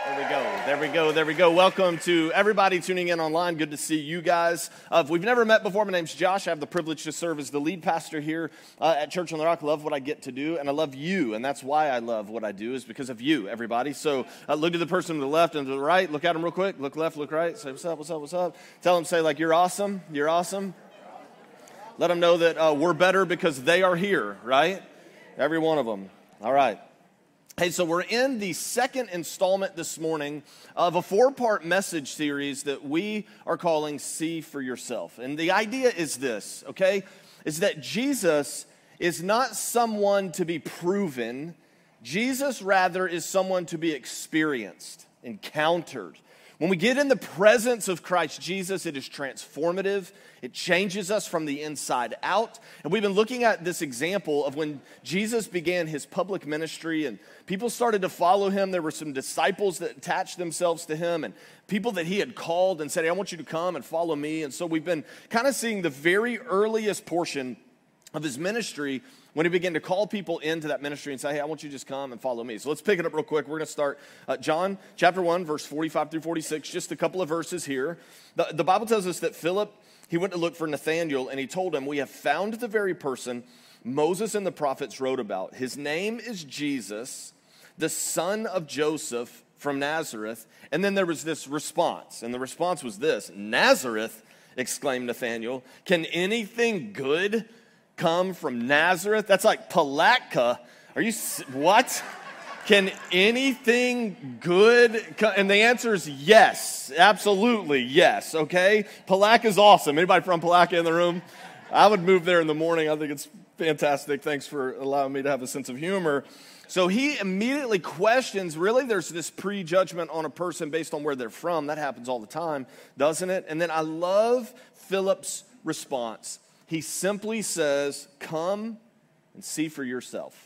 There we go. Welcome to everybody tuning in online. Good to see you guys. If we've never met before, my name's Josh. I have the privilege to serve as the lead pastor here at Church on the Rock. Love what I get to do, and I love you, and that's why I love what I do, is because of you, everybody. So look to the person to the left and to the right. Look at them real quick. Look left, look right. Say, what's up, what's up, what's up? Tell them, say, like, you're awesome. You're awesome. Let them know that we're better because they are here, right? Every one of them. All right. Hey, so we're in the second installment this morning of a 4-part message series that we are calling See for Yourself. And the idea is this, okay, is that Jesus is not someone to be proven. Jesus, rather, is someone to be experienced, encountered. When we get in the presence of Christ Jesus, it is transformative. It changes us from the inside out. And we've been looking at this example of when Jesus began his public ministry and people started to follow him. There were some disciples that attached themselves to him and people that he had called and said, hey, I want you to come and follow me. And so we've been kind of seeing the very earliest portion of his ministry when he began to call people into that ministry and say, hey, I want you to just come and follow me. So let's pick it up real quick. We're going to start John chapter 1, verse 45 through 46, just a couple of verses here. The Bible tells us that Philip, he went to look for Nathanael, and he told him, we have found the very person Moses and the prophets wrote about. His name is Jesus, the son of Joseph from Nazareth. And then there was this response, and the response was this: Nazareth, exclaimed Nathanael, can anything good come from Nazareth? That's like Palatka. Are you, what? Can anything good come? And the answer is yes, absolutely yes, okay? Palatka is awesome. Anybody from Palatka in the room? I would move there in the morning. I think it's fantastic. Thanks for allowing me to have a sense of humor. So he immediately questions, really there's this prejudgment on a person based on where they're from. That happens all the time, doesn't it? And then I love Philip's response. He simply says, come and see for yourself.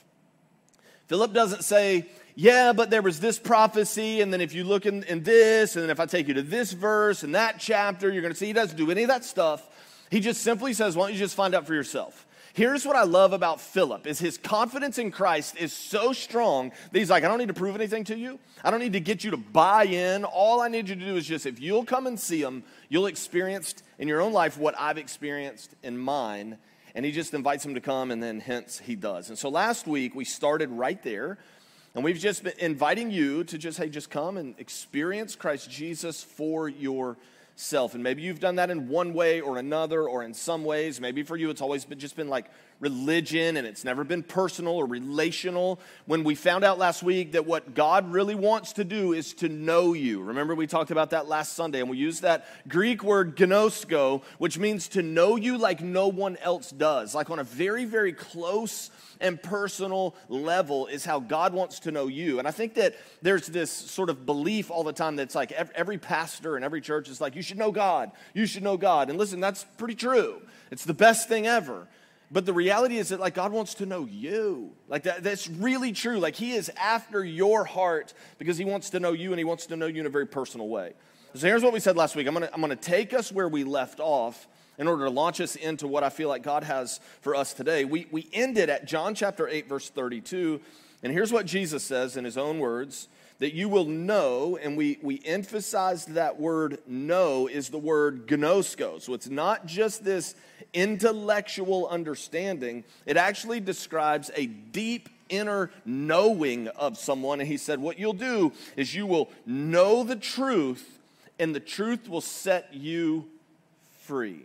Philip doesn't say, yeah, but there was this prophecy, and then if you look in this, and then if I take you to this verse and that chapter, you're going to see. He doesn't do any of that stuff. He just simply says, why don't you just find out for yourself? Here's what I love about Philip, is his confidence in Christ is so strong that he's like, I don't need to prove anything to you. I don't need to get you to buy in. All I need you to do is just, if you'll come and see him, you'll experience in your own life what I've experienced in mine. And he just invites him to come, and then hence he does. And so last week we started right there, and we've just been inviting you to just, hey, just come and experience Christ Jesus for yourself. And maybe you've done that in one way or another, or in some ways. Maybe for you it's always been like religion, and it's never been personal or relational. When we found out last week that what God really wants to do is to know you. Remember, we talked about that last Sunday, and we used that Greek word gnosko, which means to know you like no one else does. Like on a very, very close and personal level is how God wants to know you. And I think that there's this sort of belief all the time that's like every pastor and every church is like, you should know God. You should know God. And listen, that's pretty true. It's the best thing ever. But the reality is that, like, God wants to know you. Like, that's really true. Like, he is after your heart because he wants to know you, and he wants to know you in a very personal way. So here's what we said last week. I'm gonna take us where we left off in order to launch us into what I feel like God has for us today. We ended at John chapter 8, verse 32, and here's what Jesus says in his own words, that you will know, and we emphasized that word know is the word gnosko. So it's not just this intellectual understanding. It actually describes a deep inner knowing of someone. And he said, what you'll do is you will know the truth, and the truth will set you free.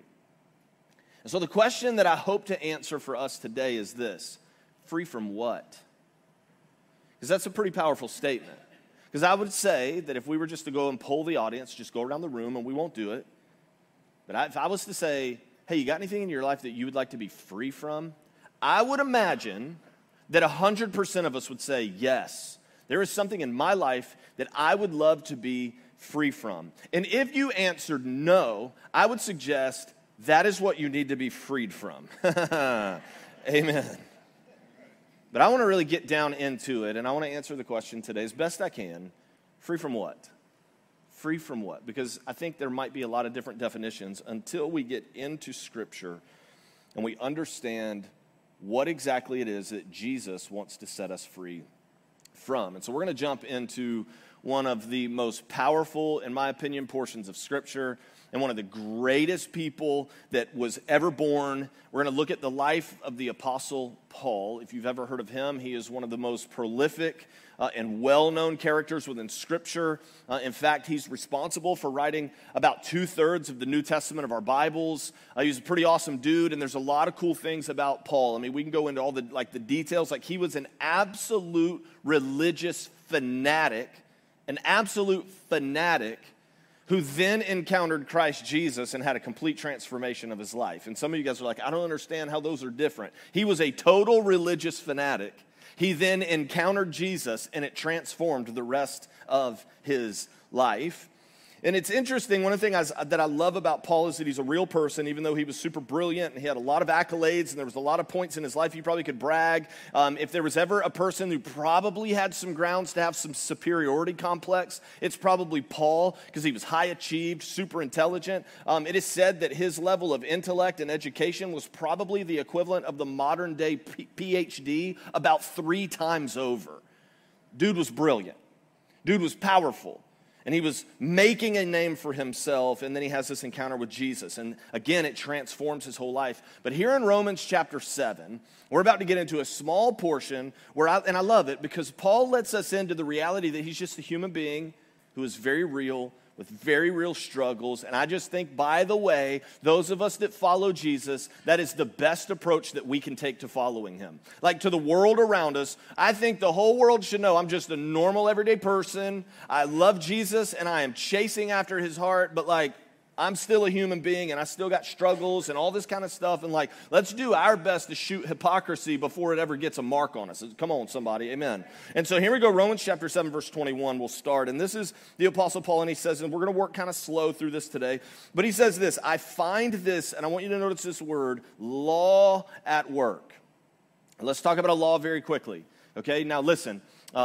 And so the question that I hope to answer for us today is this: free from what? Because that's a pretty powerful statement. Because I would say that if we were just to go and poll the audience, just go around the room, and we won't do it. But if I was to say, hey, you got anything in your life that you would like to be free from? I would imagine that 100% of us would say, yes, there is something in my life that I would love to be free from. And if you answered no, I would suggest that is what you need to be freed from. Amen. But I want to really get down into it, and I want to answer the question today as best I can. Free from what? Free from what? Because I think there might be a lot of different definitions until we get into Scripture and we understand what exactly it is that Jesus wants to set us free from. And so we're going to jump into one of the most powerful, in my opinion, portions of Scripture, and one of the greatest people that was ever born. We're going to look at the life of the Apostle Paul. If you've ever heard of him, he is one of the most prolific and well-known characters within Scripture. In fact, he's responsible for writing about 2/3 of the New Testament of our Bibles. He's a pretty awesome dude, and there's a lot of cool things about Paul. I mean, we can go into all the details. Like, he was an absolute religious fanatic, who then encountered Christ Jesus and had a complete transformation of his life. And some of you guys are like, I don't understand how those are different. He was a total religious fanatic. He then encountered Jesus, and it transformed the rest of his life. And it's interesting, one of the things that I love about Paul is that he's a real person, even though he was super brilliant and he had a lot of accolades and there was a lot of points in his life he probably could brag. If there was ever a person who probably had some grounds to have some superiority complex, it's probably Paul, because he was high achieved, super intelligent. It is said that his level of intellect and education was probably the equivalent of the modern day PhD about 3 times over. Dude was brilliant. Dude was powerful. And he was making a name for himself, and then he has this encounter with Jesus. And again, it transforms his whole life. But here in Romans chapter 7, we're about to get into a small portion and I love it because Paul lets us into the reality that he's just a human being who is very real, with very real struggles. And I just think, by the way, those of us that follow Jesus, that is the best approach that we can take to following him. Like, to the world around us, I think the whole world should know I'm just a normal, everyday person. I love Jesus, and I am chasing after his heart, but I'm still a human being, and I still got struggles and all this kind of stuff. And let's do our best to shoot hypocrisy before it ever gets a mark on us. Come on, somebody. Amen. And so here we go. Romans chapter 7, verse 21 we'll start. And this is the Apostle Paul, and he says, and we're going to work kind of slow through this today, but he says this: I find this, and I want you to notice this word, law at work. Let's talk about a law very quickly. Okay, now listen,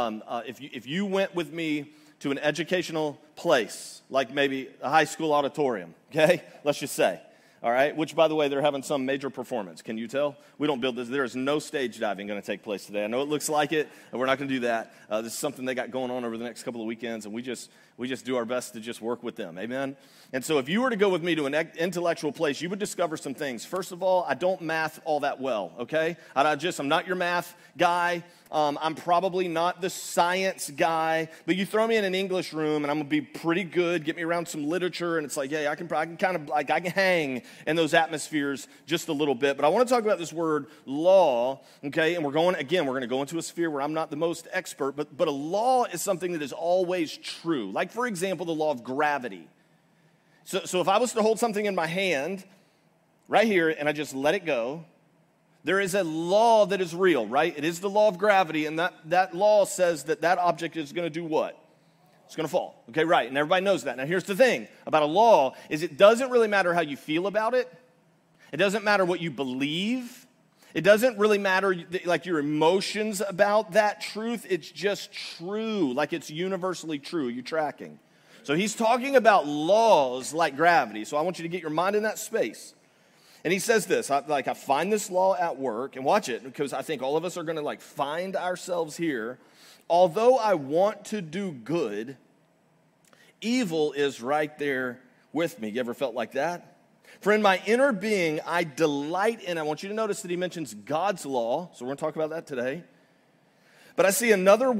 if you went with me to an educational place, like maybe a high school auditorium, okay? Let's just say, all right? Which, by the way, they're having some major performance. Can you tell? We don't build this. There is no stage diving going to take place today. I know it looks like it, and we're not going to do that. This is something they got going on over the next couple of weekends, and we just do our best to just work with them, amen? And so if you were to go with me to an intellectual place, you would discover some things. First of all, I don't math all that well, okay? I'm not your math guy. I'm probably not the science guy, but you throw me in an English room and I'm gonna be pretty good. Get me around some literature, and it's like, yeah, I can hang in those atmospheres just a little bit. But I want to talk about this word law, okay? And we're going to go into a sphere where I'm not the most expert, but a law is something that is always true. Like, for example, the law of gravity. So if I was to hold something in my hand right here and I just let it go, there is a law that is real, right? It is the law of gravity, and that law says that object is going to do what? It's going to fall, okay, right, and everybody knows that. Now, here's the thing about a law is it doesn't really matter how you feel about it. It doesn't matter what you believe. It doesn't really matter, like, your emotions about that truth. It's just true, like it's universally true. Are you tracking? So he's talking about laws like gravity, so I want you to get your mind in that space. And he says this, I find this law at work, and watch it, because I think all of us are going to find ourselves here. Although I want to do good, evil is right there with me. You ever felt like that? For in my inner being, I delight in, I want you to notice that he mentions God's law, so we're going to talk about that today. But I see another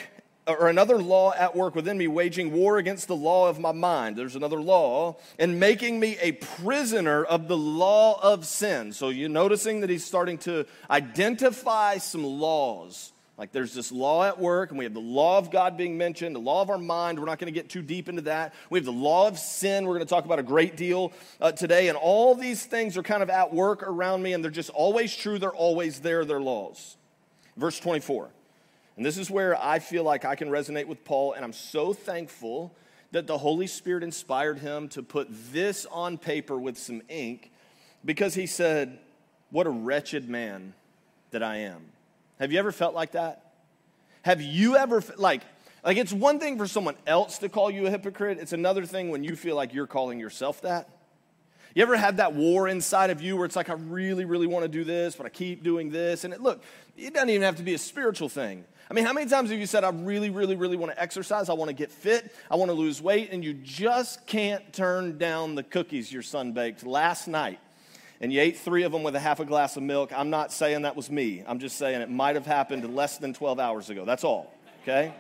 law at work within me, waging war against the law of my mind. There's another law, and making me a prisoner of the law of sin. So you're noticing that he's starting to identify some laws. Like, there's this law at work, and we have the law of God being mentioned, the law of our mind. We're not going to get too deep into that. We have the law of sin. We're going to talk about a great deal today. And all these things are kind of at work around me, and they're just always true. They're always there. They're laws. Verse 24. And this is where I feel like I can resonate with Paul, and I'm so thankful that the Holy Spirit inspired him to put this on paper with some ink, because he said, what a wretched man that I am. Have you ever felt like that? Have you ever, like it's one thing for someone else to call you a hypocrite. It's another thing when you feel like you're calling yourself that. You ever had that war inside of you where it's like, I really, really want to do this, but I keep doing this? And look, it doesn't even have to be a spiritual thing. I mean, how many times have you said, I really, really, really want to exercise, I want to get fit, I want to lose weight, and you just can't turn down the cookies your son baked last night, and you ate 3 of them with a half a glass of milk? I'm not saying that was me. I'm just saying it might have happened less than 12 hours ago. That's all, okay?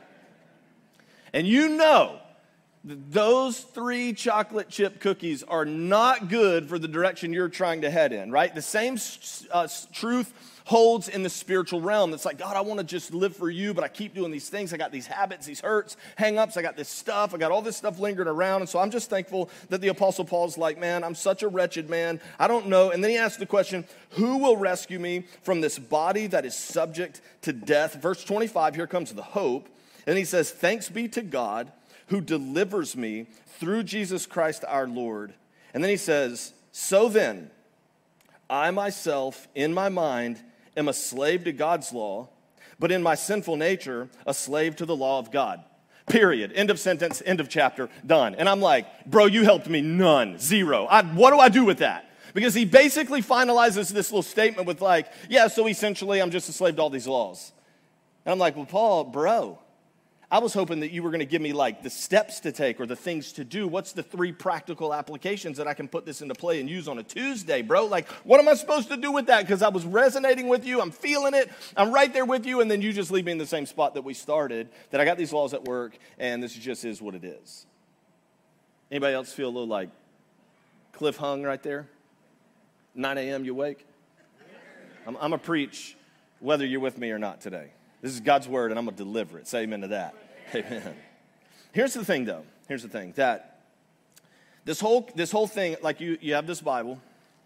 And you know those 3 chocolate chip cookies are not good for the direction you're trying to head in, right? The same truth holds in the spiritual realm. It's like, God, I want to just live for you, but I keep doing these things. I got these habits, these hurts, hang-ups. I got this stuff. I got all this stuff lingering around. And so I'm just thankful that the Apostle Paul's like, man, I'm such a wretched man. I don't know. And then he asks the question, who will rescue me from this body that is subject to death? Verse 25, here comes the hope. And he says, thanks be to God who delivers me through Jesus Christ our Lord. And then he says, so then, I myself, in my mind, am a slave to God's law, but in my sinful nature, a slave to the law of God. Period. End of sentence, end of chapter, done. And I'm like, bro, you helped me none, zero. What do I do with that? Because he basically finalizes this little statement with like, yeah, so essentially I'm just a slave to all these laws. And I'm like, well, Paul, bro, I was hoping that you were going to give me like the steps to take or the things to do. What's the 3 practical applications that I can put this into play and use on a Tuesday, bro? Like, what am I supposed to do with that? Because I was resonating with you. I'm feeling it. I'm right there with you. And then you just leave me in the same spot that we started, that I got these laws at work, and this just is what it is. Anybody else feel a little like cliff hung right there? 9 a.m. you awake? I'm going to preach whether you're with me or not today. This is God's word, and I'm going to deliver it. Say amen to that. Amen. Here's the thing, though. Here's the thing, that this whole thing, like you have this Bible,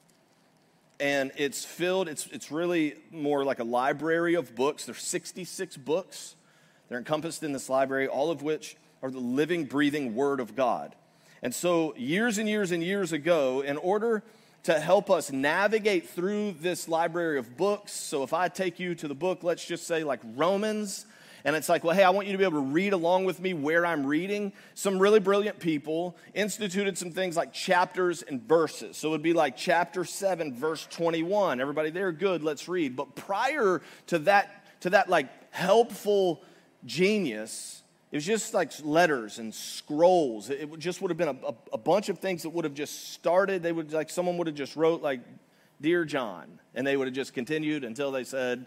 and it's filled, it's really more like a library of books. There's 66 books. They're encompassed in this library, all of which are the living, breathing Word of God. And so years and years and years ago, in order to help us navigate through this library of books. So if I take you to the book, let's just say like Romans, and it's like, well, hey, I want you to be able to read along with me where I'm reading. Some really brilliant people instituted some things like chapters and verses. So it would be like chapter 7, verse 21. Everybody there? Good, let's read. But prior to that like helpful genius, it was just like letters and scrolls. It just would have been a bunch of things that would have just started. They would like someone would have just wrote like, Dear John, and they would have just continued until they said,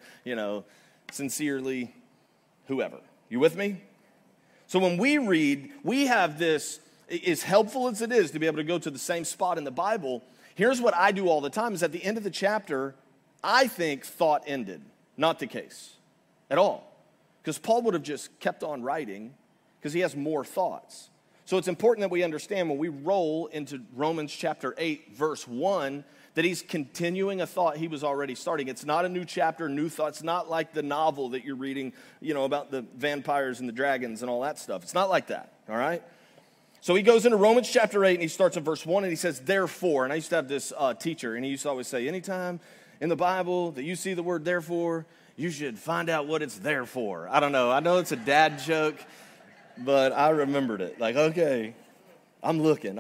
sincerely, whoever. You with me? So when we read, we have this, as helpful as it is to be able to go to the same spot in the Bible, here's what I do all the time, is at the end of the chapter, I think thought ended. Not the case at all. Because Paul would have just kept on writing because he has more thoughts. So it's important that we understand when we roll into Romans chapter 8, verse 1, that he's continuing a thought he was already starting. It's not a new chapter, new thoughts. It's not like the novel that you're reading, about the vampires and the dragons and all that stuff. It's not like that, all right? So he goes into Romans chapter 8, and he starts at verse 1, and he says, therefore. And I used to have this teacher, and he used to always say, anytime in the Bible that you see the word therefore, you should find out what it's there for. I don't know. I know it's a dad joke, but I remembered it. Like, okay, I'm looking.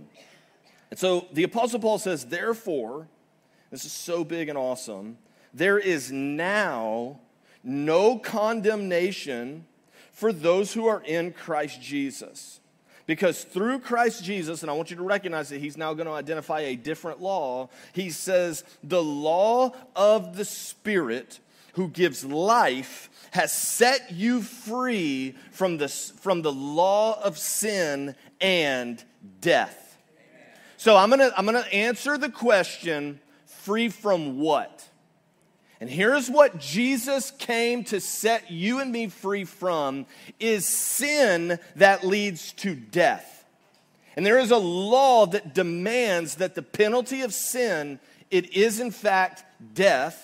And so the Apostle Paul says, therefore, this is so big and awesome, there is now no condemnation for those who are in Christ Jesus. Because through Christ Jesus, and I want you to recognize that he's now going to identify a different law, he says, the law of the Spirit who gives life has set you free from the law of sin and death. Amen. So I'm gonna answer the question, free from what? And here's what Jesus came to set you and me free from, is sin that leads to death. And there is a law that demands that the penalty of sin, it is in fact death.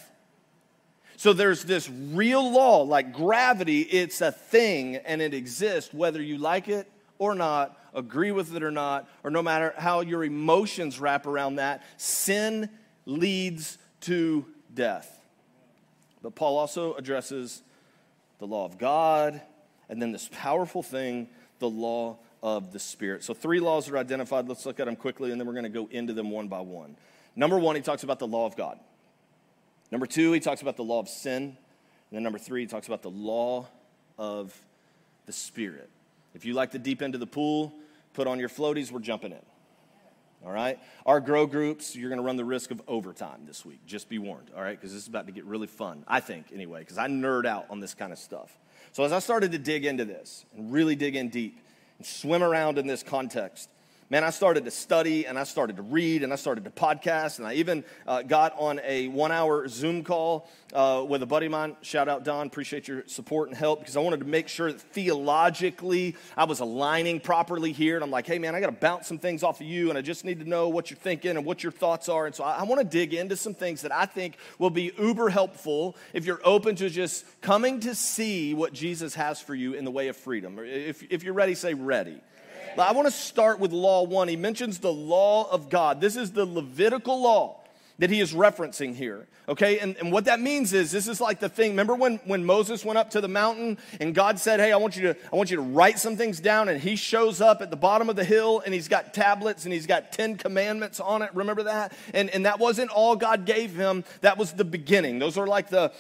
So there's this real law, like gravity, it's a thing and it exists whether you like it or not, agree with it or not, or no matter how your emotions wrap around that, sin leads to death. But Paul also addresses the law of God, and then this powerful thing, the law of the Spirit. So 3 laws are identified. Let's look at them quickly, and then we're going to go into them one by one. Number 1, he talks about the law of God. Number 2, he talks about the law of sin. And then number 3, he talks about the law of the Spirit. If you like the deep end of the pool, put on your floaties, we're jumping in. All right? Our grow groups, you're going to run the risk of overtime this week. Just be warned, all right? Because this is about to get really fun, I think, anyway, because I nerd out on this kind of stuff. So as I started to dig into this and really dig in deep and swim around in this context, man, I started to study, and I started to read, and I started to podcast, and I even got on a 1-hour Zoom call with a buddy of mine. Shout out, Don. Appreciate your support and help, because I wanted to make sure that theologically I was aligning properly here. And I'm like, hey, man, I got to bounce some things off of you, and I just need to know what you're thinking and what your thoughts are. And so I want to dig into some things that I think will be uber helpful if you're open to just coming to see what Jesus has for you in the way of freedom. If you're ready, say ready. I want to start with law 1. He mentions the law of God. This is the Levitical law that he is referencing here, okay? And what that means is, this is like the thing, remember when Moses went up to the mountain and God said, hey, I want you to write some things down, and he shows up at the bottom of the hill, and he's got tablets, and he's got 10 commandments on it, remember that? And that wasn't all God gave him, that was the beginning. Those are like the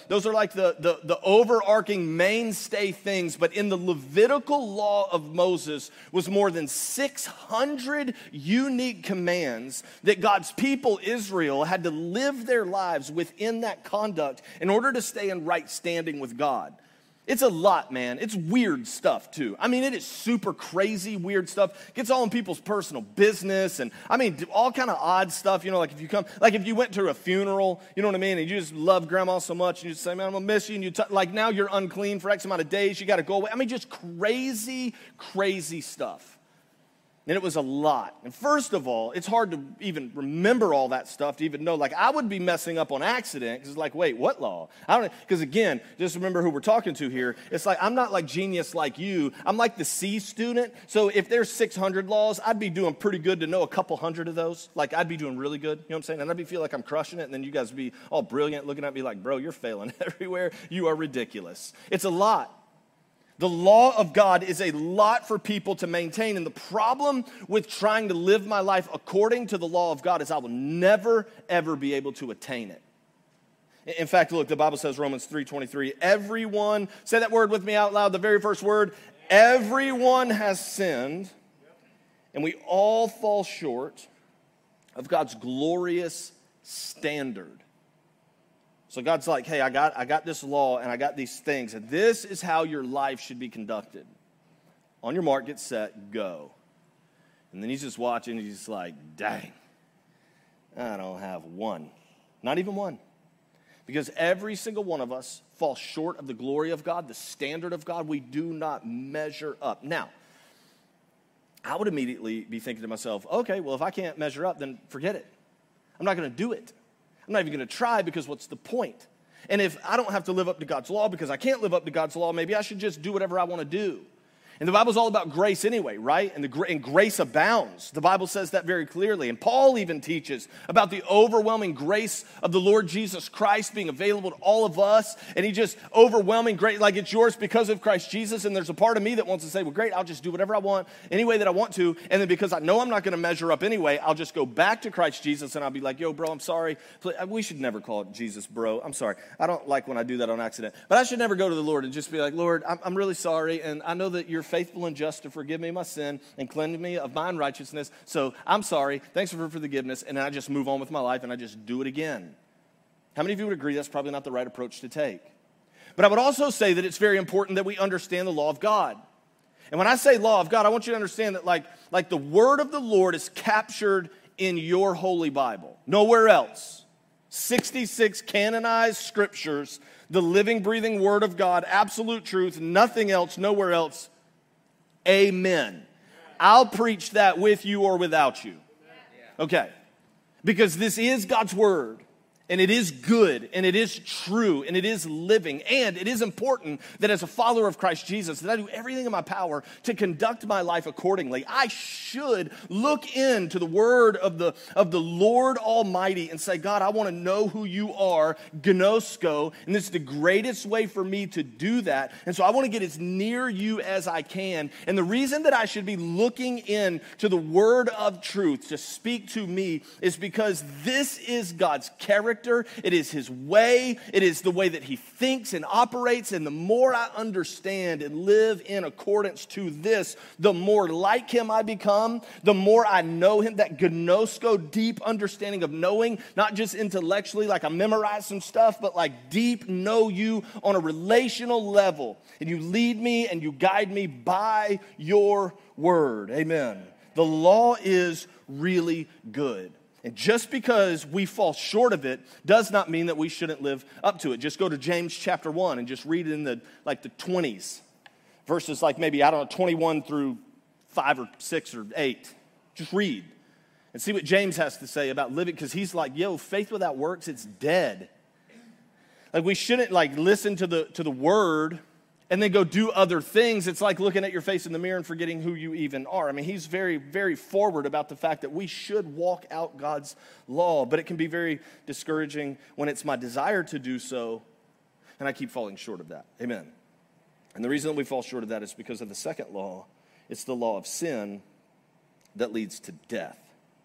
overarching mainstay things, but in the Levitical law of Moses was more than 600 unique commands that God's people, Israel, had to live their lives within that conduct in order to stay in right standing with God. It's a lot, man. It's weird stuff, too. I mean, it is super crazy weird stuff. Gets all in people's personal business, and I mean, all kind of odd stuff, like if you went to a funeral, you know what I mean, and you just love grandma so much, and you just say, man, I'm gonna miss you, and now you're unclean for X amount of days, you gotta go away. I mean, just crazy, crazy stuff. And it was a lot. And first of all, it's hard to even remember all that stuff, to even know. Like, I would be messing up on accident, because it's like, wait, what law? Because again, just remember who we're talking to here. It's like, I'm not like genius like you. I'm like the C student. So if there's 600 laws, I'd be doing pretty good to know a couple hundred of those. Like, I'd be doing really good. You know what I'm saying? And I'd feel like I'm crushing it. And then you guys would be all brilliant, looking at me like, bro, you're failing everywhere. You are ridiculous. It's a lot. The law of God is a lot for people to maintain, and the problem with trying to live my life according to the law of God is I will never, ever be able to attain it. In fact, look, the Bible says, Romans 3:23, everyone, say that word with me out loud, the very first word, everyone has sinned, and we all fall short of God's glorious standard. So God's like, hey, I got this law, and I got these things, and this is how your life should be conducted. On your mark, get set, go. And then he's just watching, and he's like, dang, I don't have one. Not even one. Because every single one of us falls short of the glory of God, the standard of God. We do not measure up. Now, I would immediately be thinking to myself, okay, well, if I can't measure up, then forget it. I'm not going to do it. I'm not even going to try, because what's the point? And if I don't have to live up to God's law because I can't live up to God's law, maybe I should just do whatever I want to do. And the Bible's all about grace anyway, right? And grace abounds. The Bible says that very clearly. And Paul even teaches about the overwhelming grace of the Lord Jesus Christ being available to all of us. And he just overwhelming grace, like it's yours because of Christ Jesus. And there's a part of me that wants to say, well, great, I'll just do whatever I want, any way that I want to. And then because I know I'm not going to measure up anyway, I'll just go back to Christ Jesus and I'll be like, yo, bro, I'm sorry. We should never call Jesus bro. I'm sorry. I don't like when I do that on accident. But I should never go to the Lord and just be like, Lord, I'm really sorry. And I know that you're faithful and just to forgive me my sin and cleanse me of my unrighteousness. So I'm sorry. Thanks for forgiveness. And then I just move on with my life and I just do it again. How many of you would agree that's probably not the right approach to take? But I would also say that it's very important that we understand the law of God. And when I say law of God, I want you to understand that like the word of the Lord is captured in your holy Bible. Nowhere else. 66 canonized scriptures, the living, breathing word of God, absolute truth, nothing else, nowhere else. Amen. I'll preach that with you or without you. Okay. Because this is God's word. And it is good, and it is true, and it is living. And it is important that as a follower of Christ Jesus, that I do everything in my power to conduct my life accordingly. I should look into the word of the Lord Almighty and say, God, I want to know who you are, gnosko, and this is the greatest way for me to do that. And so I want to get as near you as I can. And the reason that I should be looking in to the word of truth to speak to me is because this is God's character. It is his way. It is the way that he thinks and operates. And the more I understand and live in accordance to this, the more like him I become, the more I know him. That gnosko, deep understanding of knowing, not just intellectually, like I memorize some stuff, but like deep know you on a relational level. And you lead me and you guide me by your word. Amen. The law is really good. And just because we fall short of it does not mean that we shouldn't live up to it. Just go to James chapter 1 and just read it in the 20s. Verses like maybe, 21 through 5 or 6 or 8. Just read and see what James has to say about living. Because he's like, faith without works, it's dead. Like we shouldn't listen to the word and then go do other things. It's like looking at your face in the mirror and forgetting who you even are. I mean, he's very, very forward about the fact that we should walk out God's law, but it can be very discouraging when it's my desire to do so, and I keep falling short of that. Amen. And the reason that we fall short of that is because of the second law. It's the law of sin that leads to death.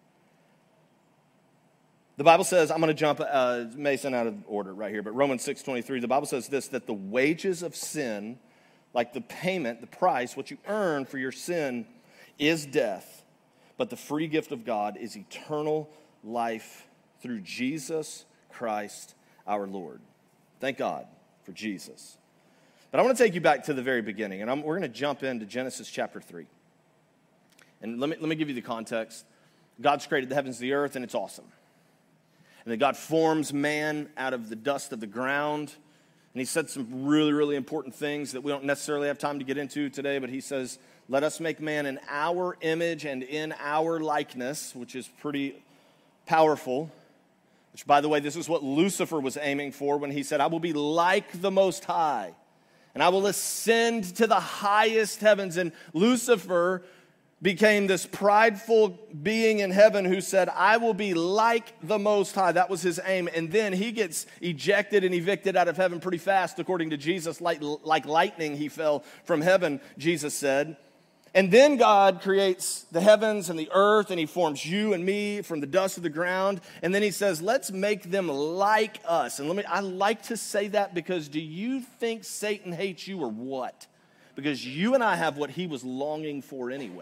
The Bible says, I'm going to jump Mason out of order right here, but Romans 6:23, the Bible says this, that the wages of sin, like the payment, the price, what you earn for your sin is death, but the free gift of God is eternal life through Jesus Christ our Lord. Thank God for Jesus. But I want to take you back to the very beginning, and we're going to jump into Genesis chapter 3. And let me give you the context. God's created the heavens and the earth, and it's awesome. And that God forms man out of the dust of the ground. And he said some really, really important things that we don't necessarily have time to get into today. But he says, let us make man in our image and in our likeness, which is pretty powerful. Which, by the way, this is what Lucifer was aiming for when he said, I will be like the Most High. And I will ascend to the highest heavens. And Lucifer became this prideful being in heaven who said, I will be like the Most High. That was his aim. And then he gets ejected and evicted out of heaven pretty fast, according to Jesus. Like lightning, he fell from heaven, Jesus said. And then God creates the heavens and the earth, and he forms you and me from the dust of the ground. And then he says, let's make them like us. And I like to say that because do you think Satan hates you or what? Because you and I have what he was longing for anyway.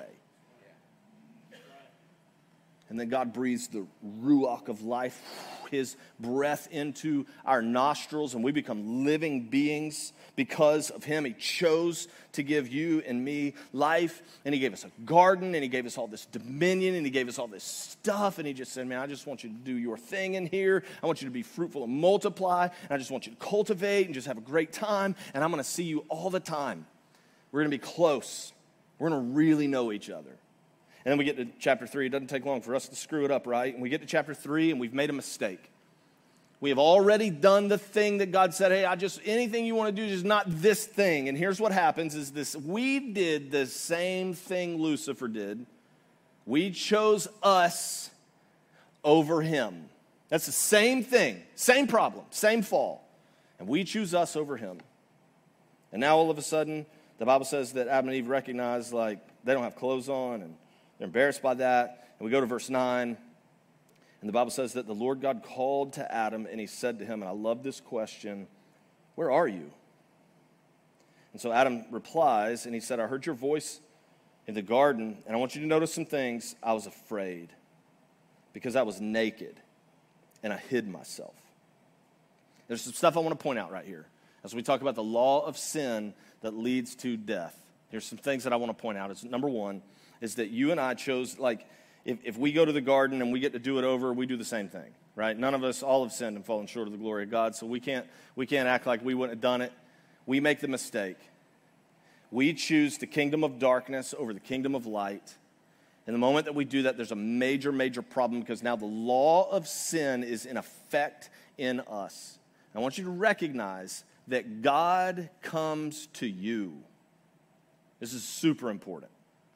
And then God breathes the ruach of life, his breath into our nostrils, and we become living beings because of him. He chose to give you and me life, and he gave us a garden, and he gave us all this dominion, and he gave us all this stuff, and he just said, man, I just want you to do your thing in here. I want you to be fruitful and multiply, and I just want you to cultivate and just have a great time, and I'm going to see you all the time. We're going to be close. We're going to really know each other. And then we get to chapter 3. It doesn't take long for us to screw it up, right? And we get to chapter 3, and we've made a mistake. We have already done the thing that God said, hey, anything you want to do, just not this thing. And here's what happens is this. We did the same thing Lucifer did. We chose us over him. That's the same thing, same problem, same fall. And we choose us over him. And now all of a sudden, the Bible says that Adam and Eve recognize, they don't have clothes on, and they're embarrassed by that. And we go to verse 9. And the Bible says that the Lord God called to Adam, and he said to him, and I love this question, where are you? And so Adam replies, and he said, I heard your voice in the garden, and I want you to notice some things. I was afraid because I was naked, and I hid myself. There's some stuff I want to point out right here as we talk about the law of sin that leads to death. Here's some things that I want to point out. Number one is that you and I chose, if we go to the garden and we get to do it over, we do the same thing, right? None of us, all have sinned and fallen short of the glory of God, so we can't act like we wouldn't have done it. We make the mistake. We choose the kingdom of darkness over the kingdom of light, And the moment that we do that, there's a major, major problem because now the law of sin is in effect in us. I want you to recognize that God comes to you. This is super important.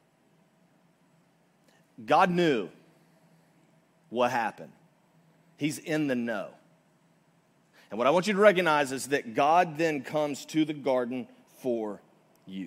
God knew what happened. He's in the know. And what I want you to recognize is that God then comes to the garden for you.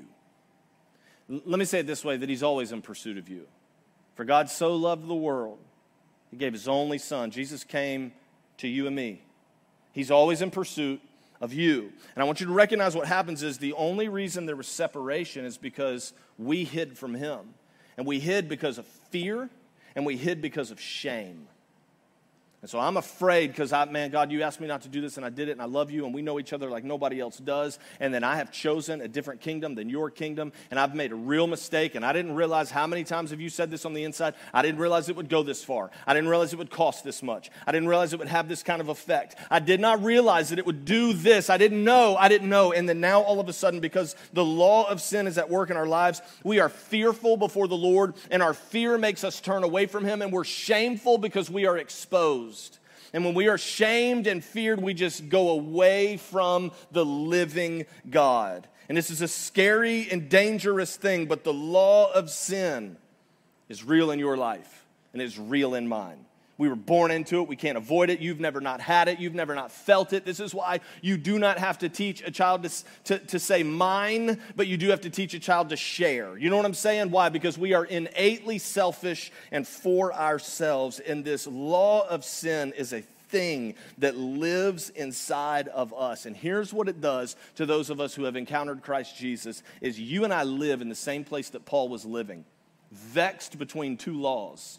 Let me say it this way, that he's always in pursuit of you. For God so loved the world, he gave his only son. Jesus came to you and me. He's always in pursuit of you. And I want you to recognize what happens is the only reason there was separation is because we hid from him. And we hid because of fear, and we hid because of shame. And so I'm afraid because, God, you asked me not to do this, and I did it, and I love you, and we know each other like nobody else does, and then I have chosen a different kingdom than your kingdom, and I've made a real mistake, and I didn't realize how many times have you said this on the inside. I didn't realize it would go this far. I didn't realize it would cost this much. I didn't realize it would have this kind of effect. I did not realize that it would do this. I didn't know. And then now all of a sudden, because the law of sin is at work in our lives, we are fearful before the Lord, and our fear makes us turn away from him, and we're shameful because we are exposed. And when we are shamed and feared, we just go away from the living God. And this is a scary and dangerous thing, but the law of sin is real in your life, and it's real in mine. We were born into it. We can't avoid it. You've never not had it. You've never not felt it. This is why you do not have to teach a child to say mine, but you do have to teach a child to share. You know what I'm saying? Why? Because we are innately selfish and for ourselves. And this law of sin is a thing that lives inside of us. And here's what it does to those of us who have encountered Christ Jesus is you and I live in the same place that Paul was living, vexed between two laws.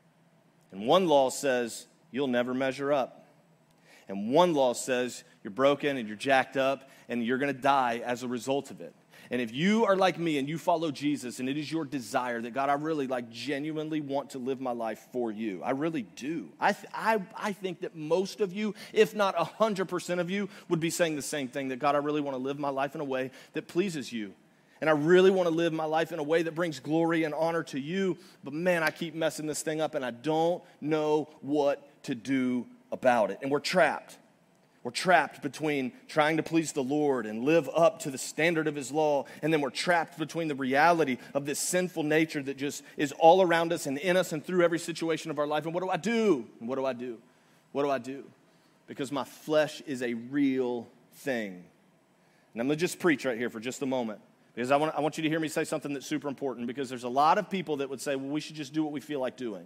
And one law says, you'll never measure up. And one law says, you're broken and you're jacked up and you're going to die as a result of it. And if you are like me and you follow Jesus and it is your desire that, God, I really genuinely want to live my life for you. I really do. I think that most of you, if not 100% of you, would be saying the same thing, that, God, I really want to live my life in a way that pleases you. And I really want to live my life in a way that brings glory and honor to you. But man, I keep messing this thing up and I don't know what to do about it. And we're trapped. We're trapped between trying to please the Lord and live up to the standard of his law. And then we're trapped between the reality of this sinful nature that just is all around us and in us and through every situation of our life. And what do I do? And what do I do? What do I do? Because my flesh is a real thing. And I'm going to just preach right here for just a moment. Because I want you to hear me say something that's super important, because there's a lot of people that would say, well, we should just do what we feel like doing.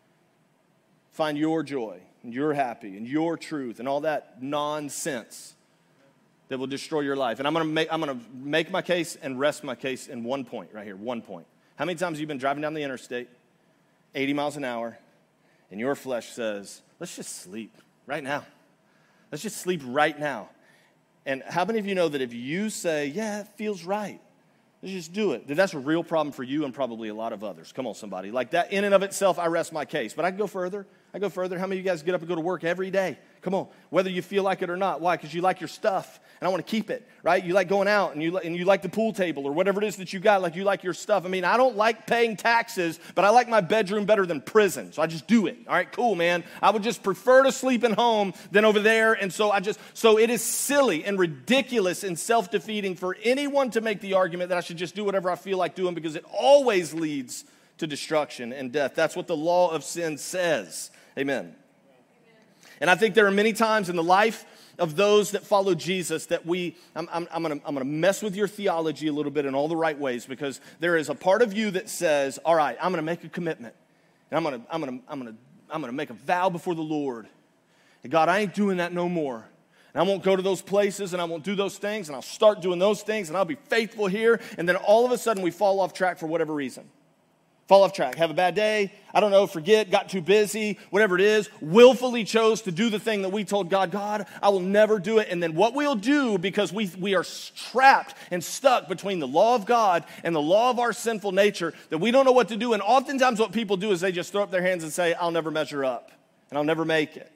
Find your joy and your happy and your truth and all that nonsense that will destroy your life. And I'm going to make my case and rest my case in one point right here, one point. How many times have you been driving down the interstate, 80 miles an hour, and your flesh says, let's just sleep right now. Let's just sleep right now. And how many of you know that if you say, yeah, it feels right, let's just do it, that's a real problem for you and probably a lot of others. Come on, somebody. Like that in and of itself, I rest my case. But I can go further. How many of you guys get up and go to work every day? Come on, whether you feel like it or not. Why? Because you like your stuff, and I want to keep it, right? You like going out, and you like the pool table or whatever it is that you got. Like you like your stuff. I mean, I don't like paying taxes, but I like my bedroom better than prison, so I just do it. All right, cool, man. I would just prefer to sleep at home than over there, and so it is silly and ridiculous and self-defeating for anyone to make the argument that I should just do whatever I feel like doing, because it always leads to destruction and death. That's what the law of sin says. Amen. And I think there are many times in the life of those that follow Jesus that I'm gonna mess with your theology a little bit in all the right ways, because there is a part of you that says, all right, I'm gonna make a commitment, and I'm gonna make a vow before the Lord. And God, I ain't doing that no more. And I won't go to those places, and I won't do those things, and I'll start doing those things, and I'll be faithful here. And then all of a sudden we fall off track for whatever reason. Fall off track, have a bad day, I don't know, forget, got too busy, whatever it is, willfully chose to do the thing that we told God, I will never do it. And then what we'll do, because we are trapped and stuck between the law of God and the law of our sinful nature, that we don't know what to do. And oftentimes what people do is they just throw up their hands and say, I'll never measure up, and I'll never make it.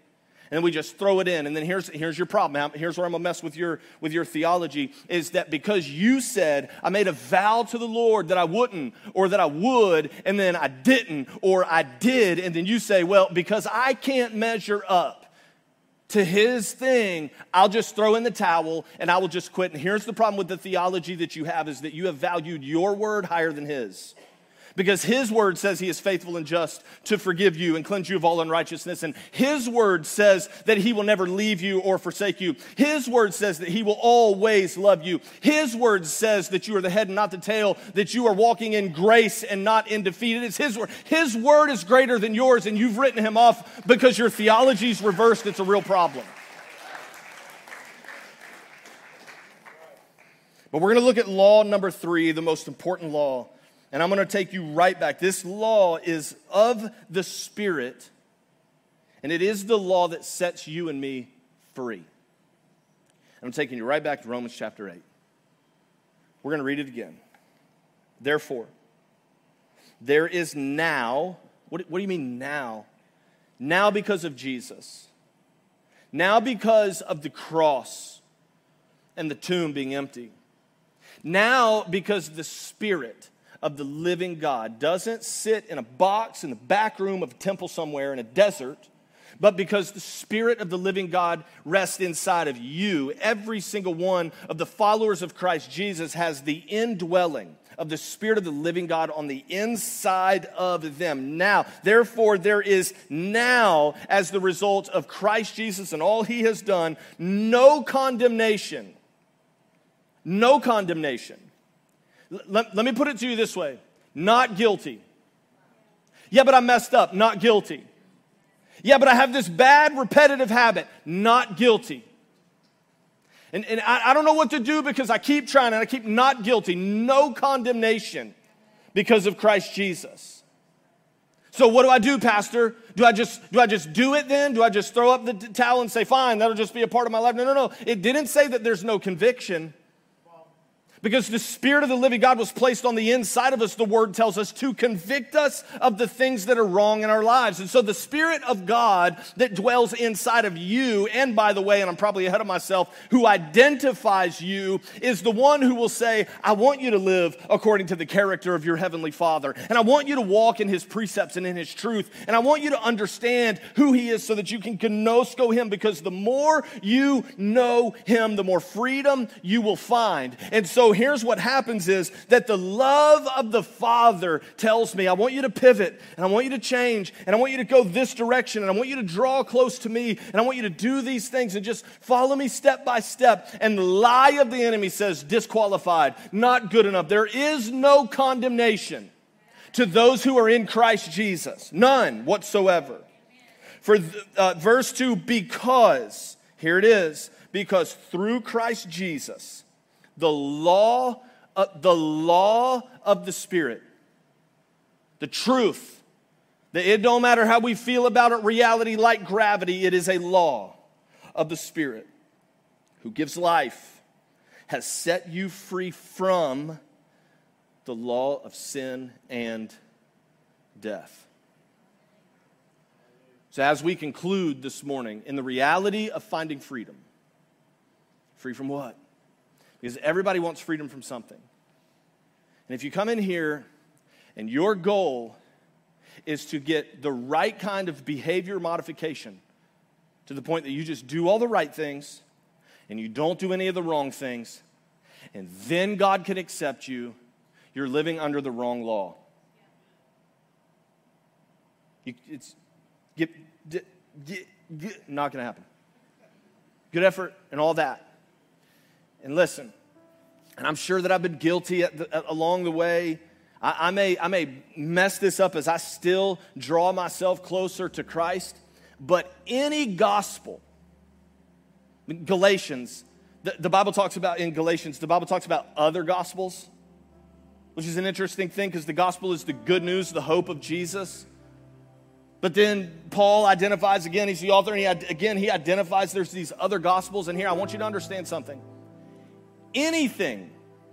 And then we just throw it in. And then here's your problem. Here's where I'm going to mess with your theology, is that because you said, I made a vow to the Lord that I wouldn't, or that I would, and then I didn't, or I did, and then you say, well, because I can't measure up to his thing, I'll just throw in the towel and I will just quit. And here's the problem with the theology that you have, is that you have valued your word higher than his. Because his word says he is faithful and just to forgive you and cleanse you of all unrighteousness. And his word says that he will never leave you or forsake you. His word says that he will always love you. His word says that you are the head and not the tail, that you are walking in grace and not in defeat. It's his word. His word is greater than yours, and you've written him off because your theology is reversed. It's a real problem. But we're going to look at law number 3, the most important law. And I'm going to take you right back. This law is of the Spirit, and it is the law that sets you and me free. I'm taking you right back to Romans chapter 8. We're going to read it again. Therefore, there is now, what do you mean now? Now because of Jesus. Now because of the cross and the tomb being empty. Now because the Spirit of the living God doesn't sit in a box in the back room of a temple somewhere in a desert, but because the Spirit of the living God rests inside of you. Every single one of the followers of Christ Jesus has the indwelling of the Spirit of the living God on the inside of them. Now, therefore, there is now, as the result of Christ Jesus and all he has done, no condemnation. No condemnation. Let me put it to you this way. Not guilty. Yeah, but I messed up. Not guilty. Yeah, but I have this bad repetitive habit. Not guilty. And I don't know what to do because I keep trying and I keep not guilty. No condemnation because of Christ Jesus. So what do I do, Pastor? Do I just do it then? Do I just throw up the towel and say, fine, that'll just be a part of my life? No. It didn't say that there's no conviction. Because the Spirit of the living God was placed on the inside of us, the Word tells us, to convict us of the things that are wrong in our lives. And so the Spirit of God that dwells inside of you, and by the way, and I'm probably ahead of myself, who identifies you, is the one who will say, I want you to live according to the character of your Heavenly Father. And I want you to walk in His precepts and in His truth. And I want you to understand who He is so that you can gnosko Him. Because the more you know Him, the more freedom you will find. And so here's what happens is that the love of the Father tells me, I want you to pivot, and I want you to change, and I want you to go this direction, and I want you to draw close to me, and I want you to do these things, and just follow me step by step. And the lie of the enemy says, disqualified, not good enough. There is no condemnation to those who are in Christ Jesus. None whatsoever. For verse 2, because, here it is, because through Christ Jesus, the law of the Spirit, the truth, that it don't matter how we feel about it, reality like gravity, it is a law of the Spirit who gives life, has set you free from the law of sin and death. So as we conclude this morning, in the reality of finding freedom, free from what? Because everybody wants freedom from something. And if you come in here and your goal is to get the right kind of behavior modification to the point that you just do all the right things and you don't do any of the wrong things, and then God can accept you, you're living under the wrong law. Not going to happen. Good effort and all that. And listen, and I'm sure that I've been guilty along the way. I may mess this up as I still draw myself closer to Christ. But any gospel, Galatians, the Bible talks about in Galatians, the Bible talks about other gospels, which is an interesting thing because the gospel is the good news, the hope of Jesus. But then Paul identifies again, he's the author, and he identifies there's these other gospels. And here I want you to understand something. Anything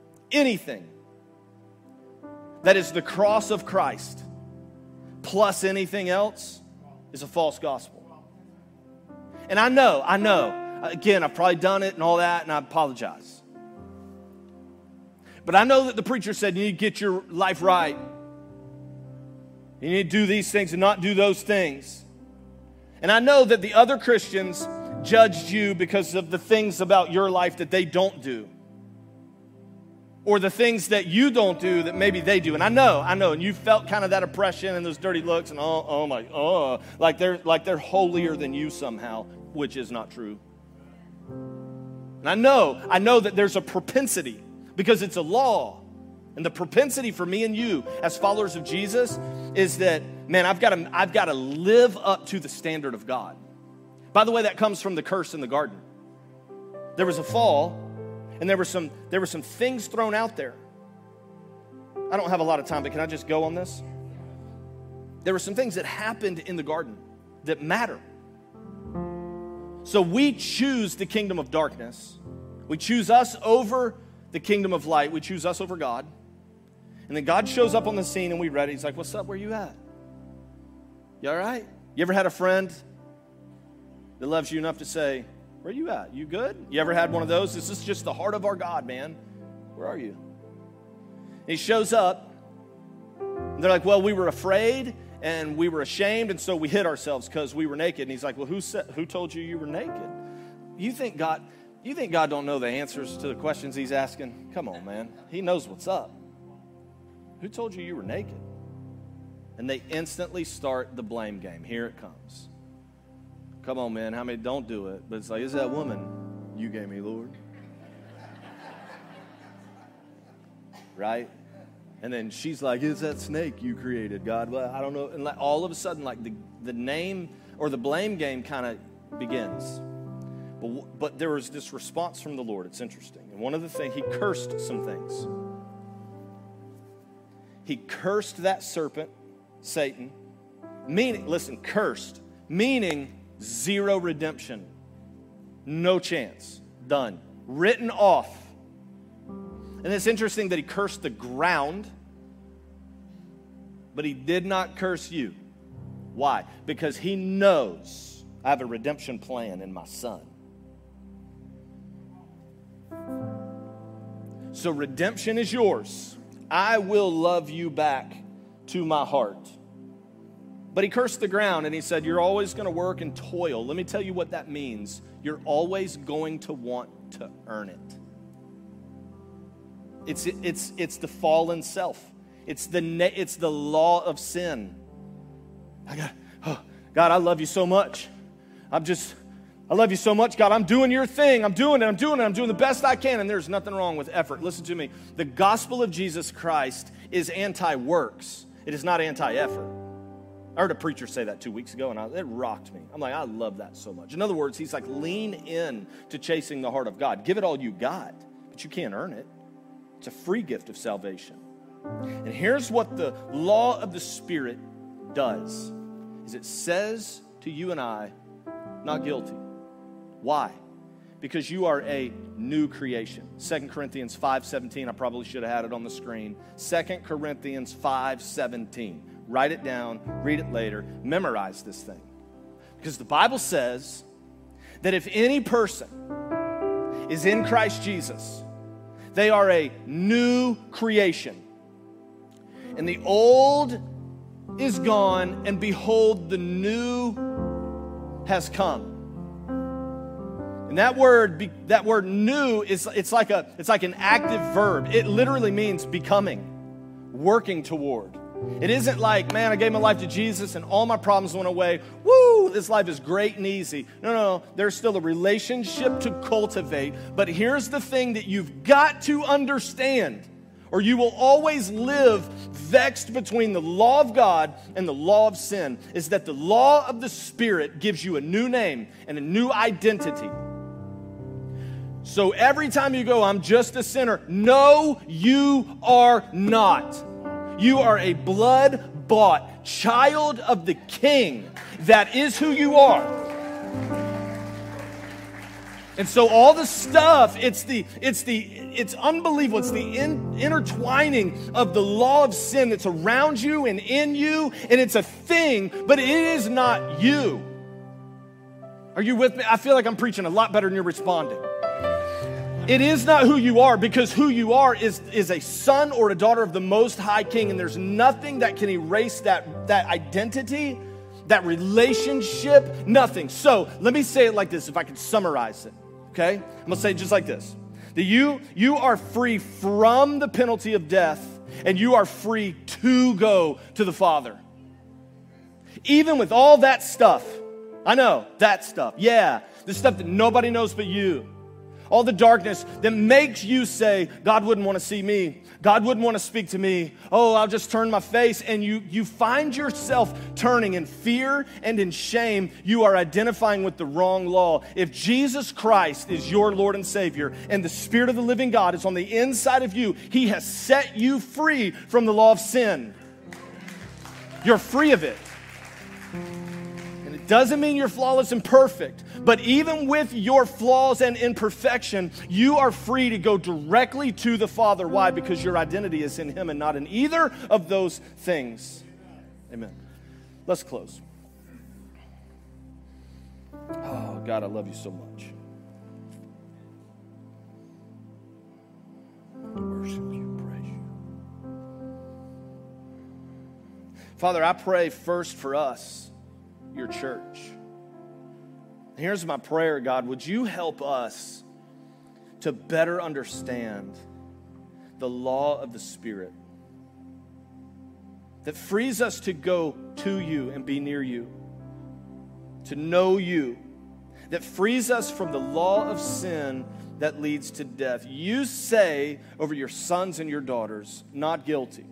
that is the cross of Christ plus anything else is a false gospel. And I know, again, I've probably done it and all that, and I apologize. But I know that the preacher said you need to get your life right. You need to do these things and not do those things. And I know that the other Christians judged you because of the things about your life that they don't do. Or the things that you don't do that maybe they do. And I know, and you felt kind of that oppression and those dirty looks and like they're holier than you somehow, which is not true. And I know that there's a propensity because it's a law. And the propensity for me and you as followers of Jesus is that, man, I've got to live up to the standard of God. By the way, that comes from the curse in the garden. There was a fall, and there were some things thrown out there. I don't have a lot of time, but can I just go on this? There were some things that happened in the garden that matter. So we choose the kingdom of darkness. We choose us over the kingdom of light. We choose us over God. And then God shows up on the scene and we read it. He's like, what's up? Where you at? You all right? You ever had a friend that loves you enough to say, where you at? You good? You ever had one of those? This is just the heart of our God, man. Where are you? And he shows up. And they're like, well, we were afraid and we were ashamed, and so we hid ourselves because we were naked. And he's like, well, who told you were naked? You think God don't know the answers to the questions he's asking? Come on, man. He knows what's up. Who told you were naked? And they instantly start the blame game. Here it comes. Come on, man. How many don't do it? But it's like, is that woman you gave me, Lord? Right? And then she's like, is that snake you created, God? Well, I don't know. And like, all of a sudden, like the name or the blame game kind of begins. But there was this response from the Lord. It's interesting. And one of the things, he cursed some things. He cursed that serpent, Satan, cursed, meaning zero redemption, no chance, done, written off. And it's interesting that he cursed the ground, but he did not curse you. Why? Because he knows I have a redemption plan in my son. So redemption is yours. I will love you back to my heart. But he cursed the ground and he said, you're always going to work and toil. Let me tell you what that means. You're always going to want to earn it. It's the fallen self. It's the law of sin. God, I love you so much. I love you so much, God. I'm doing your thing. I'm doing it. I'm doing the best I can. And there's nothing wrong with effort. Listen to me. The gospel of Jesus Christ is anti-works. It is not anti-effort. I heard a preacher say that 2 weeks ago, and it rocked me. I'm like, I love that so much. In other words, he's like, lean in to chasing the heart of God. Give it all you got, but you can't earn it. It's a free gift of salvation. And here's what the law of the Spirit does, is it says to you and I, not guilty. Why? Because you are a new creation. 2 Corinthians 5:17, I probably should have had it on the screen. 2 Corinthians 5:17. Write it down, read it later, memorize this thing. Because the Bible says that if any person is in Christ Jesus, they are a new creation. And the old is gone, and behold, the new has come. And that word new it's like an active verb. It literally means becoming, working toward. It isn't like, man, I gave my life to Jesus and all my problems went away. Woo, this life is great and easy. No. There's still a relationship to cultivate. But here's the thing that you've got to understand, or you will always live vexed between the law of God and the law of sin, is that the law of the Spirit gives you a new name and a new identity. So every time you go, I'm just a sinner. No, you are not. You are a blood-bought child of the King. That is who you are. And so all the stuff, it's unbelievable. It's the intertwining of the law of sin that's around you and in you, and it's a thing, but it is not you. Are you with me? I feel like I'm preaching a lot better than you're responding. It is not who you are, because who you are is a son or a daughter of the Most High King, and there's nothing that can erase that identity, that relationship, nothing. So let me say it like this, if I could summarize it, okay? I'm going to say it just like this. That you are free from the penalty of death, and you are free to go to the Father. Even with all that stuff, I know, that stuff, yeah, the stuff that nobody knows but you. All the darkness that makes you say, God wouldn't want to see me. God wouldn't want to speak to me. Oh, I'll just turn my face. And you find yourself turning in fear and in shame. You are identifying with the wrong law. If Jesus Christ is your Lord and Savior, and the Spirit of the living God is on the inside of you, He has set you free from the law of sin. You're free of it. And it doesn't mean you're flawless and perfect. But even with your flaws and imperfection, you are free to go directly to the Father. Why? Because your identity is in Him and not in either of those things. Amen. Let's close. Oh, God, I love you so much. I worship you, praise you. Father, I pray first for us, your church. Here's my prayer, God. Would you help us to better understand the law of the Spirit that frees us to go to you and be near you, to know you, that frees us from the law of sin that leads to death. You say over your sons and your daughters, not guilty.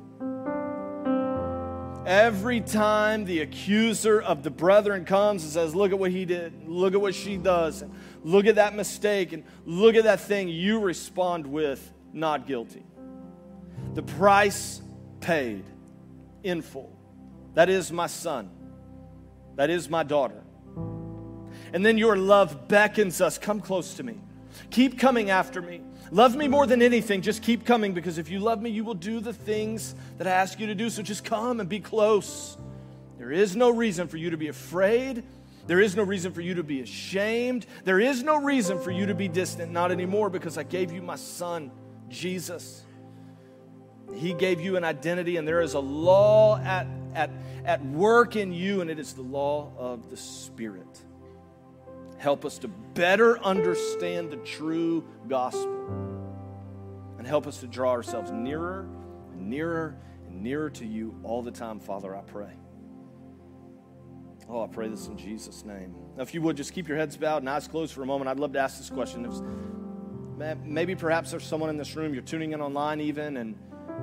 Every time the accuser of the brethren comes and says, look at what he did, look at what she does, and look at that mistake, and look at that thing, you respond with, not guilty. The price paid in full. That is my son. That is my daughter. And then your love beckons us, come close to me. Keep coming after me. Love me more than anything. Just keep coming, because if you love me, you will do the things that I ask you to do. So just come and be close. There is no reason for you to be afraid. There is no reason for you to be ashamed. There is no reason for you to be distant. Not anymore, because I gave you my son, Jesus. He gave you an identity, and there is a law at work in you, and it is the law of the Spirit. Help us to better understand the true gospel. And help us to draw ourselves nearer and nearer and nearer to you all the time, Father, I pray. Oh, I pray this in Jesus' name. Now, if you would, just keep your heads bowed and eyes closed for a moment. I'd love to ask this question. Maybe perhaps there's someone in this room, you're tuning in online even, and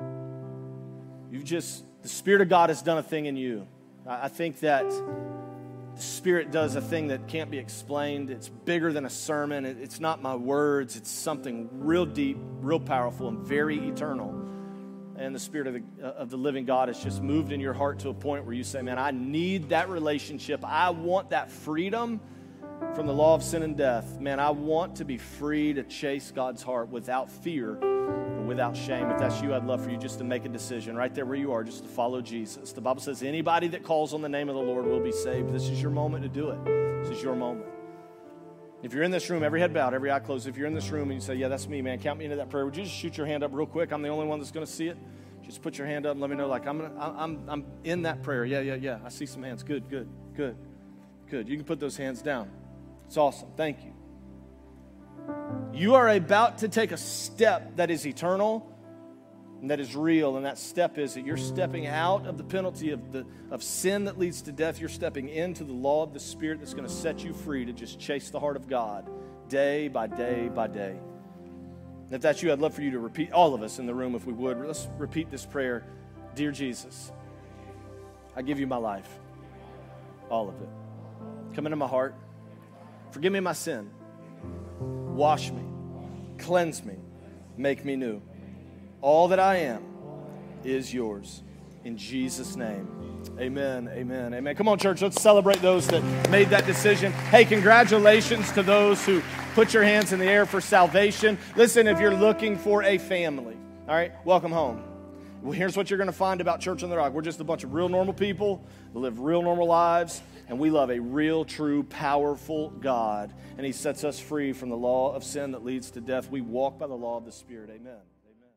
the Spirit of God has done a thing in you. I think that the Spirit does a thing that can't be explained. It's bigger than a sermon. It's not my words. It's something real deep, real powerful, and very eternal. And the Spirit of the living God has just moved in your heart to a point where you say, man, I need that relationship. I want that freedom from the law of sin and death. Man, I want to be free to chase God's heart without fear and without shame. If that's you, I'd love for you just to make a decision right there where you are, just to follow Jesus. The Bible says anybody that calls on the name of the Lord will be saved. This is your moment to do it. This is your moment. If you're in this room, every head bowed, every eye closed, if you're in this room and you say, yeah, that's me, man, count me into that prayer, would you just shoot your hand up real quick? I'm the only one that's going to see it. Just put your hand up and let me know, like, I'm in that prayer. Yeah. I see some hands. Good. You can put those hands down. It's awesome. Thank you. You are about to take a step that is eternal and that is real, and that step is that you're stepping out of the penalty of sin that leads to death. You're stepping into the law of the Spirit that's going to set you free to just chase the heart of God day by day by day. And if that's you, I'd love for you to repeat, all of us in the room if we would. Let's repeat this prayer. Dear Jesus, I give you my life, all of it. Come into my heart. Forgive me my sin. Wash me. Cleanse me. Make me new. All that I am is yours. In Jesus' name, amen, amen, amen. Come on, church, let's celebrate those that made that decision. Hey, congratulations to those who put your hands in the air for salvation. Listen, if you're looking for a family, all right, welcome home. Well, here's what you're going to find about Church on the Rock. We're just a bunch of real normal people that live real normal lives. And we love a real, true, powerful God. And he sets us free from the law of sin that leads to death. We walk by the law of the Spirit. Amen.